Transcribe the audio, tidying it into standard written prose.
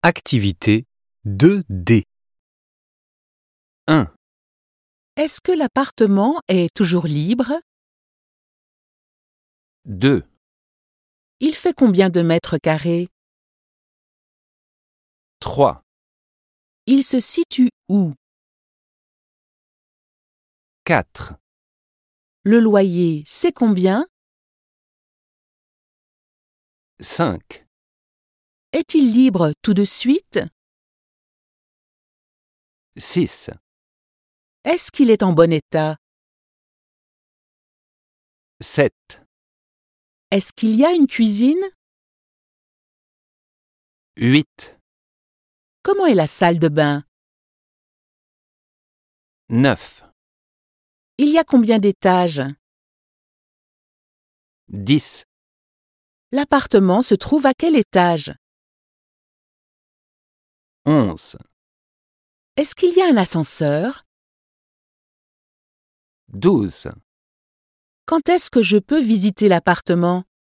Activité 2D. 1, Est-ce que l'appartement est toujours libre? 2, Il fait combien de mètres carrés? 3, Il se situe où? 4, Le loyer, c'est combien? 5, Est-il libre tout de suite? 6, Est-ce qu'il est en bon état? 7, Est-ce qu'il y a une cuisine? 8, Comment est la salle de bain? 9, Il y a combien d'étages? 10, L'appartement se trouve à quel étage? 11, Est-ce qu'il y a un ascenseur? 12. Quand est-ce que je peux visiter l'appartement?